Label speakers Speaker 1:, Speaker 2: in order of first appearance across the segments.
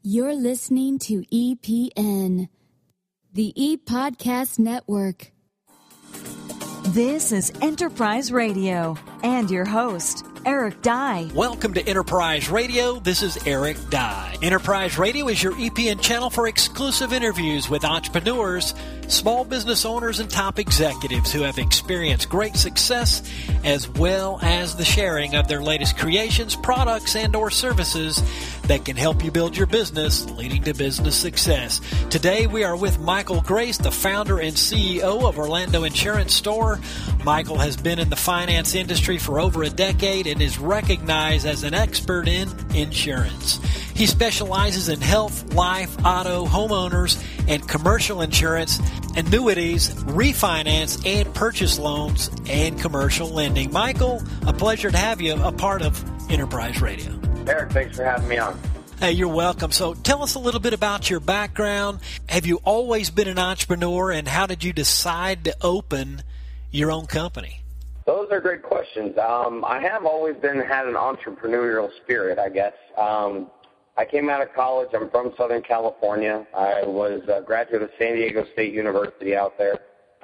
Speaker 1: You're listening to EPN, the ePodcast Network.
Speaker 2: This is Enterprise Radio and your host, Eric Dye.
Speaker 3: Welcome to Enterprise Radio. This is Eric Dye. Enterprise Radio is your EPN channel for exclusive interviews with entrepreneurs, small business owners, and top executives who have experienced great success, as well as the sharing of their latest creations, products, and or services that can help you build your business, leading to business success. Today, we are with Michael Grace, the founder and CEO of Orlando Insurance Store. Michael has been in the finance industry for over a decade and is recognized as an expert in insurance. He specializes in health, life, auto, homeowners, and commercial insurance, annuities, refinance, and purchase loans, and commercial lending. Michael, a pleasure to have you a part of Enterprise Radio.
Speaker 4: Eric, thanks for having me on.
Speaker 3: Hey, you're welcome. So tell us a little bit about your background. Have you always been an entrepreneur, and how did you decide to open your own company?
Speaker 4: Those are great questions. I have always had an entrepreneurial spirit, I guess. I came out of college. I'm from Southern California. I was a graduate of San Diego State University out there.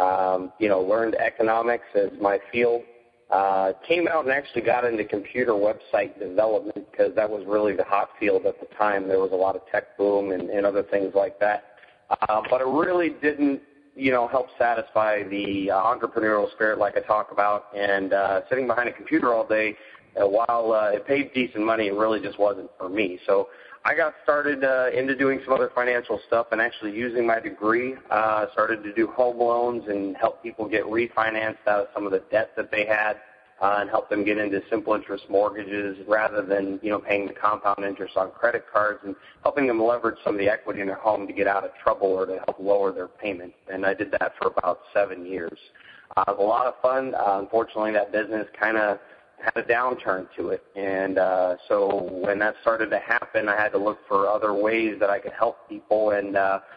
Speaker 4: Learned economics as my field. Came out and actually got into computer website development because that was really the hot field at the time. There was a lot of tech boom and other things like that. But it really didn't, help satisfy the entrepreneurial spirit like I talk about. And sitting behind a computer all day, while it paid decent money, it really just wasn't for me. So I got started into doing some other financial stuff and actually using my degree, started to do home loans and help people get refinanced out of some of the debt that they had and help them get into simple interest mortgages rather than, paying the compound interest on credit cards, and helping them leverage some of the equity in their home to get out of trouble or to help lower their payments. And I did that for about 7 years. It was a lot of fun. Unfortunately, that business kind of had a downturn to it. And so when that started to happen, I had to look for other ways that I could help people. And,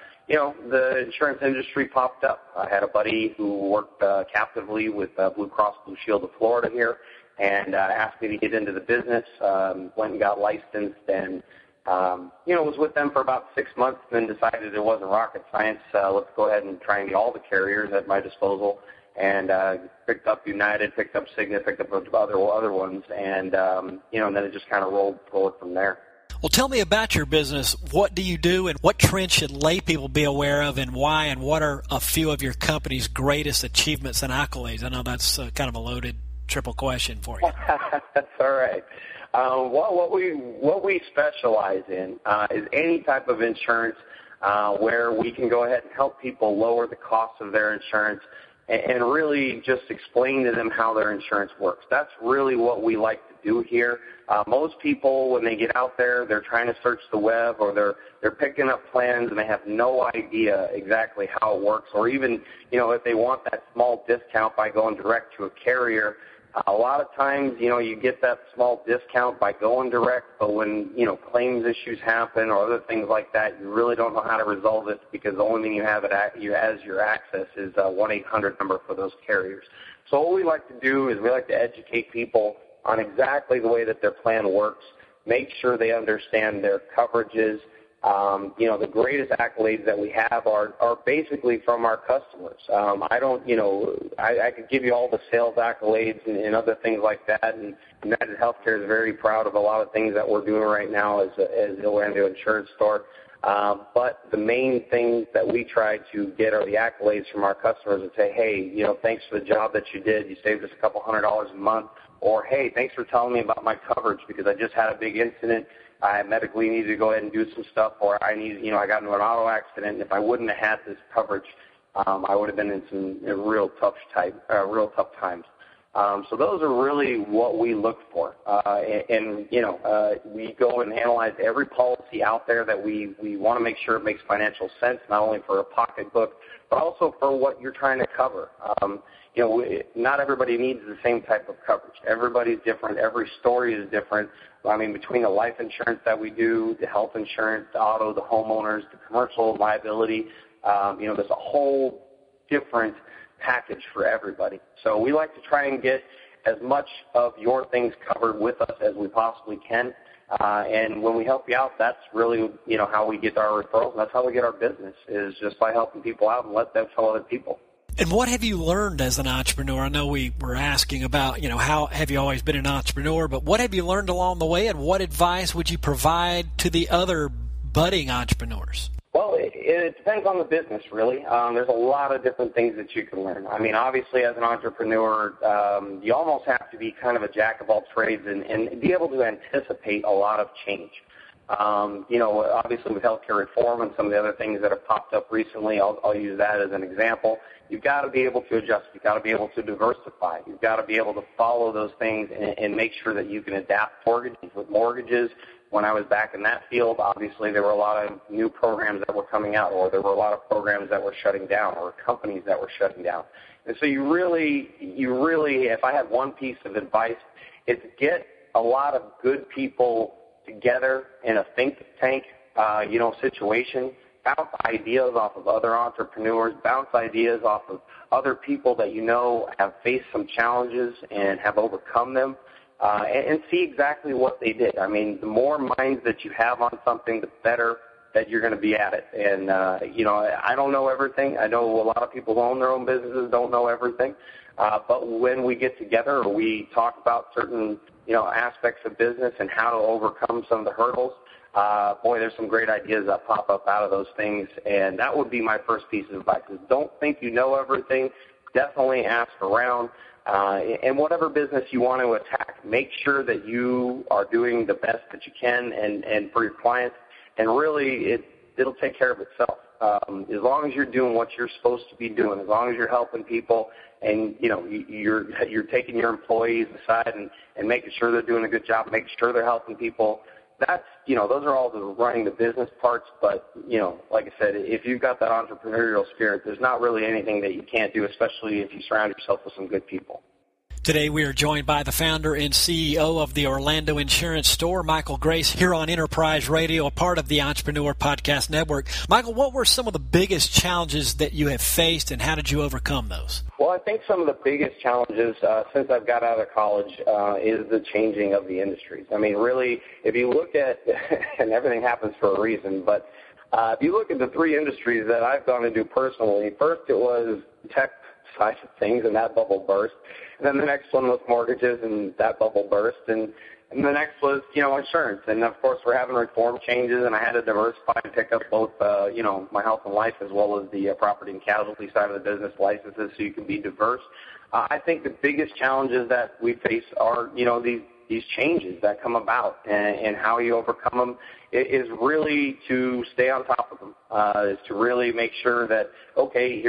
Speaker 4: the insurance industry popped up. I had a buddy who worked captively with Blue Cross Blue Shield of Florida here and asked me to get into the business, went and got licensed and, was with them for about 6 months and then decided it wasn't rocket science. Let's go ahead and try and get all the carriers at my disposal. And picked up United, picked up Cigna, picked up other ones, and and then it just kind of rolled forward from there.
Speaker 3: Well, tell me about your business. What do you do, and what trends should lay people be aware of, and why, and what are a few of your company's greatest achievements and accolades? I know that's kind of a loaded triple question for you.
Speaker 4: That's all right. What we specialize in is any type of insurance where we can go ahead and help people lower the cost of their insurance and really just explain to them how their insurance works. That's really what we like to do here. Most people, when they get out there, they're trying to search the web or they're picking up plans and they have no idea exactly how it works, or even, if they want that small discount by going direct to a carrier. A lot of times, you get that small discount by going direct, but when, claims issues happen or other things like that, you really don't know how to resolve it because the only thing you have as your access is a 1-800 number for those carriers. So what we like to do is we like to educate people on exactly the way that their plan works, make sure they understand their coverages. The greatest accolades that we have are basically from our customers. I could give you all the sales accolades and other things like that, and United Healthcare is very proud of a lot of things that we're doing right now as the Orlando Insurance Store. But the main things that we try to get are the accolades from our customers and say, hey, thanks for the job that you did. You saved us a couple $100 a month. Or, hey, thanks for telling me about my coverage because I just had a big incident. I medically needed to go ahead and do some stuff, or I got into an auto accident. And if I wouldn't have had this coverage, I would have been in some real tough times. So those are really what we look for. We go and analyze every policy out there that we want to make sure it makes financial sense, not only for a pocketbook, but also for what you're trying to cover. Not everybody needs the same type of coverage. Everybody's different. Every story is different. Between the life insurance that we do, the health insurance, the auto, the homeowners, the commercial liability, there's a whole different package for everybody. So we like to try and get as much of your things covered with us as we possibly can. And when we help you out, that's really, how we get our referrals. That's how we get our business, is just by helping people out and let them tell other people.
Speaker 3: And what have you learned as an entrepreneur? I know we were asking about, how have you always been an entrepreneur, but what have you learned along the way, and what advice would you provide to the other budding entrepreneurs?
Speaker 4: Well, it depends on the business, really. There's a lot of different things that you can learn. I mean, obviously, as an entrepreneur, you almost have to be kind of a jack of all trades and be able to anticipate a lot of change. Obviously with healthcare reform and some of the other things that have popped up recently, I'll use that as an example. You've got to be able to adjust. You've got to be able to diversify. You've got to be able to follow those things and make sure that you can adapt with mortgages. When I was back in that field, obviously there were a lot of new programs that were coming out, or there were a lot of programs that were shutting down, or companies that were shutting down. And so you really, if I had one piece of advice, it's get a lot of good people together in a think tank, situation. Bounce ideas off of other entrepreneurs. Bounce ideas off of other people that have faced some challenges and have overcome them, and see exactly what they did. I mean, the more minds that you have on something, the better that you're going to be at it. And I don't know everything. I know a lot of people who own their own businesses don't know everything. But when we get together, or we talk about certain aspects of business and how to overcome some of the hurdles, there's some great ideas that pop up out of those things. And that would be my first piece of advice, is don't think you know everything. Definitely ask around. And whatever business you want to attack, make sure that you are doing the best that you can and for your clients. And really, it'll take care of itself. As long as you're doing what you're supposed to be doing, as long as you're helping people, and you're taking your employees aside and making sure they're doing a good job, making sure they're helping people. That's those are all the running the business parts. But like I said, if you've got that entrepreneurial spirit, there's not really anything that you can't do, especially if you surround yourself with some good people.
Speaker 3: Today we are joined by the founder and CEO of the Orlando Insurance Store, Michael Grace, here on Enterprise Radio, a part of the Entrepreneur Podcast Network. Michael, what were some of the biggest challenges that you have faced, and how did you overcome those?
Speaker 4: Well, I think some of the biggest challenges since I've got out of college is the changing of the industries. I mean, really, if you look at, and everything happens for a reason, but if you look at the three industries that I've gone into personally, first it was tech side of things, and that bubble burst. And then the next one was mortgages, and that bubble burst. And the next was, insurance. And, of course, we're having reform changes, and I had to diversify and pick up both, my health and life as well as the property and casualty side of the business licenses, so you can be diverse. I think the biggest challenges that we face are, these changes that come about, and how you overcome them is really to stay on top of them, is to really make sure that, okay,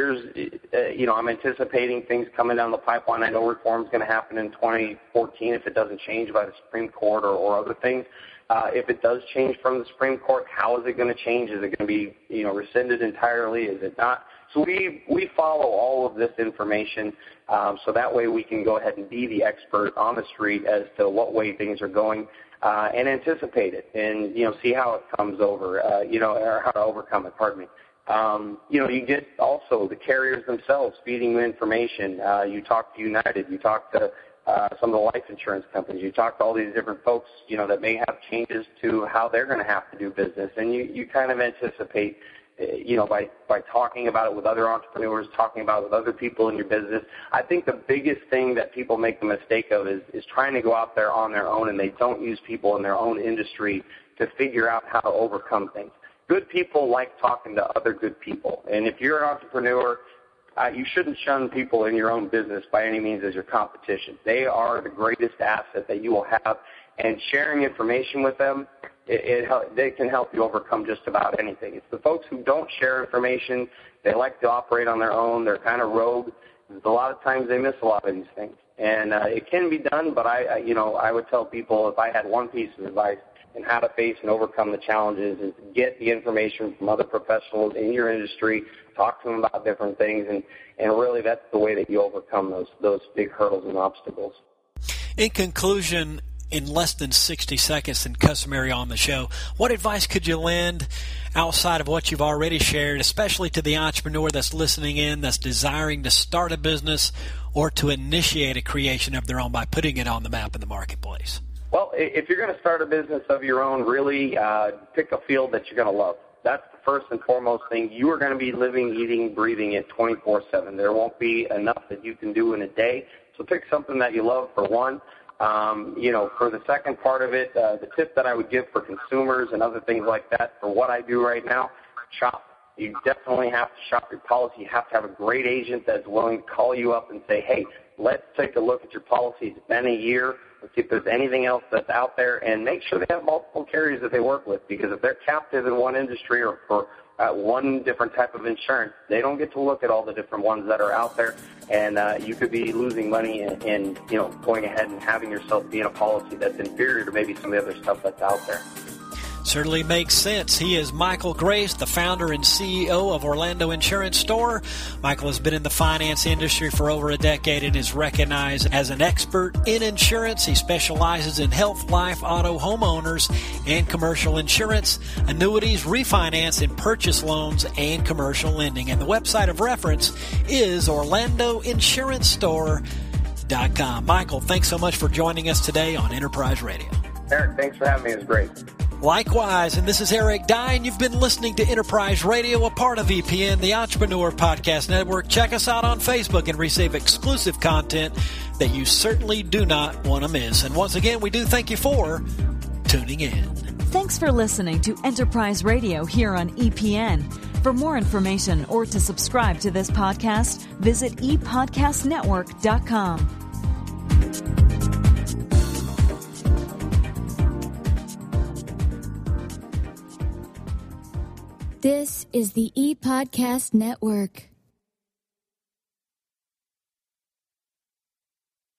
Speaker 4: I'm anticipating things coming down the pipeline. I know reform is going to happen in 2014 if it doesn't change by the Supreme Court or other things. If it does change from the Supreme Court, how is it going to change? Is it going to be, rescinded entirely? Is it not? So we follow all of this information, so that way we can go ahead and be the expert on the street as to what way things are going, and anticipate it, and see how it comes over, or how to overcome it. Pardon me. You get also the carriers themselves feeding you information. You talk to United. You talk to some of the life insurance companies. You talk to all these different folks, that may have changes to how they're going to have to do business, and you kind of anticipate. By talking about it with other entrepreneurs, talking about it with other people in your business. I think the biggest thing that people make the mistake of is trying to go out there on their own, and they don't use people in their own industry to figure out how to overcome things. Good people like talking to other good people, and if you're an entrepreneur, you shouldn't shun people in your own business by any means as your competition. They are the greatest asset that you will have, and sharing information with them, they can help you overcome just about anything. It's the folks who don't share information. They like to operate on their own. They're kind of rogue. A lot of times they miss a lot of these things. And it can be done, but I would tell people, if I had one piece of advice in how to face and overcome the challenges, is get the information from other professionals in your industry, talk to them about different things, and really that's the way that you overcome those big hurdles and obstacles.
Speaker 3: In conclusion, in less than 60 seconds and customary on the show, what advice could you lend outside of what you've already shared, especially to the entrepreneur that's listening in, that's desiring to start a business or to initiate a creation of their own by putting it on the map in the marketplace?
Speaker 4: Well, if you're going to start a business of your own, really pick a field that you're going to love. That's the first and foremost thing. You are going to be living, eating, breathing it 24/7. There won't be enough that you can do in a day. So pick something that you love, for one. For the second part of it, the tip that I would give for consumers and other things like that, for what I do right now, shop. You definitely have to shop your policy. You have to have a great agent that's willing to call you up and say, hey, let's take a look at your policy. It's been a year. Let's see if there's anything else that's out there, and make sure they have multiple carriers that they work with, because if they're captive in one industry or for one different type of insurance, they don't get to look at all the different ones that are out there, and you could be losing money and going ahead and having yourself be in a policy that's inferior to maybe some of the other stuff that's out there.
Speaker 3: Certainly makes sense. He is Michael Grace, the founder and CEO of Orlando Insurance Store. Michael has been in the finance industry for over a decade and is recognized as an expert in insurance. He specializes in health, life, auto, homeowners, and commercial insurance, annuities, refinance, and purchase loans, and commercial lending. And the website of reference is OrlandoInsuranceStore.com. Michael, thanks so much for joining us today on Enterprise Radio.
Speaker 4: Eric, thanks for having me. It was great.
Speaker 3: Likewise, and this is Eric Dye, and you've been listening to Enterprise Radio, a part of EPN, the Entrepreneur Podcast Network. Check us out on Facebook and receive exclusive content that you certainly do not want to miss. And once again, we do thank you for tuning in.
Speaker 2: Thanks for listening to Enterprise Radio here on EPN. For more information or to subscribe to this podcast, visit epodcastnetwork.com.
Speaker 1: This is the ePodcast Network.